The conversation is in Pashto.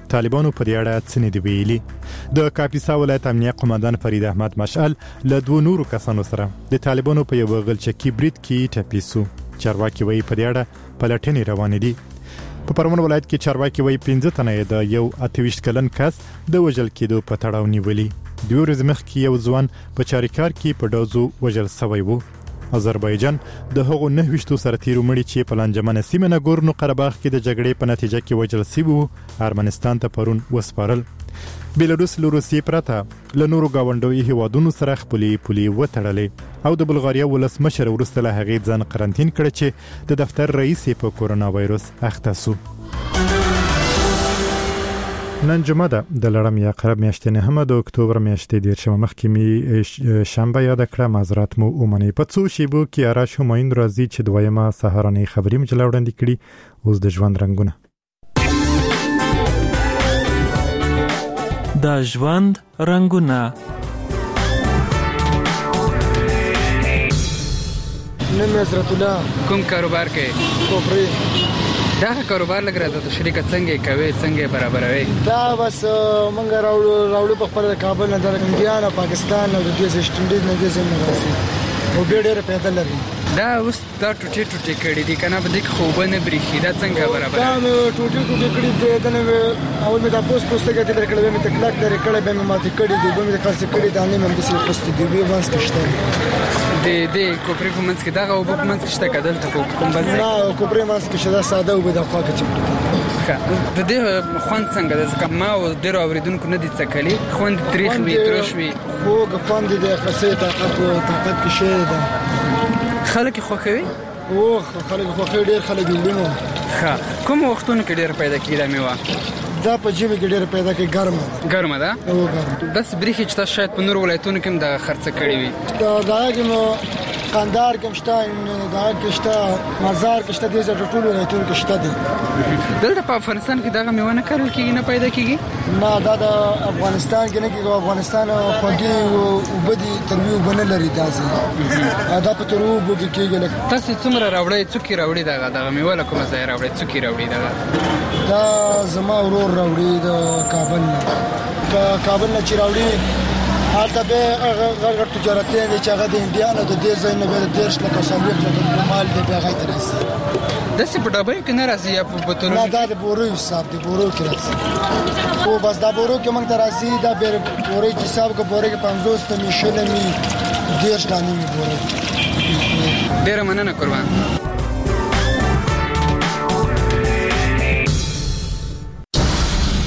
طالبانو په دې اړه څه نه دی ویلي. د کاپیسا ولایت امنیه قومندان فرید احمد مشعل له 2 نورو کسانو سره د طالبانو په یو غلچکی برید کې ټپي شو. چارواکي وایي په دې اړه پلټنې روانې دي. په پرمن ولایت کې چارواکي وایي 15 تنه د یو 28 کلن کس د وژل کېدو په تړاو نیولي. 2 ورځې مخکې یو ځوان په چاریکار کې په ډوزو وژل شوی و. آذربایجان د هغو 29 سرتیرو مړي چې په لانجمنه سیمه ناګورنو قرهباغ کې د جګړې په نتیجه کې وژل شوي وو ارمنستان ته پرون وسپارل. بیلاروس له روسیې پرته له نورو ګاونډیو هیوادونو سره خپلې پولې وتړلې او د بلغاریا ولسمشر وروسته له هغې ځان قرنطین کړ چې د دفتر رئیس په کورونا وایروس اخته شو. نن جمعه ده د لړم یا قرب میاشتې 9 د اکتوبر میاشتې 10 مخکې می شنبه یاد کړه. معذرت مو ومنئ. په څو شیبو کې آراش همایون راځي چې دویمه سهارنۍ خبري مجله وړاندې کړي. اوس د ژوند رنگونه. د ژوند رنگونه. نن حضرت الله کوم کاروبار کې کوپری دا کاروبار لګ راته د شریکت څنګه کوي څنګه برابروي دا بس مونږ راوړو په خپل کابل نه د انډیا نه پاکستان او د دې سټنډیز نه دې زموږ راځي او به ډېر پیدا لري. دا اوس دا ټوټي کړي دي کنه به د خوبنه بریخي دا څنګه برابر دا ټوټي کړي دي دا نو اول مې دا پوسټ کې تل کړه مې تکلاک لري کړه به مې ماته کړي دي به مې خاص کړي دا نه مې د څه پوسټ دی به وانس کېشته د کوپری په منځ کې دا او په منځ کې شته کدل ته کوم بل ځای نه کوپری منځ کې شته ساده او به د خواږه چپټه د دې خوند څنګه د کما او ډیر اوریدونکو نه دي څکلي خوند تاریخ وی ترش وی خو غفاند دي خاصه طاقت کې شي دا خلک خوخوي او خلک خوخوي ډیر خلک ویلینو ښه کوم وختونه کې ډیر پیدا کیږي دا میوه دا په جیب کې ډیر پیدا کې ګرمه ده او ګرمه بس بریخي چې تاسو شاید په نور ولایتونو کې د خرڅ کړی وي دا کې نو قندار کې شته دا کې شته مزار کې شته د ټولو ولایتونو کې شته دي. دلته په افغانستان کې دا میوه نه کارول کیږي نه پیدا کیږي نه دا د افغانستان کې نه کیږي. افغانستان خوږی او بدی تنوع بنه لري تاسو دا په ترو بوګي کېږي. تاسو څومره راوړی څوکي راوړی دا میوه له کومه ځای راوړی څوکي راوړی دا زما ورور راوړی د کابل نه چې راوړی حالته به غیر تجارتي چې هغه د انډیا نه د دې ځای نه به د دیش لکه سالوت لکه مال دی به غیر ترسي د څه په ډبې کې نه راځي یا په بوتلو نه دا د بورو حساب دی بورو کې راځي او بس دا بورو کې موږ ته راځي دا به بورو کې حساب کو بورو کې 50 ته میشل می دیش غانې می بورو. ډیر مننه قربان.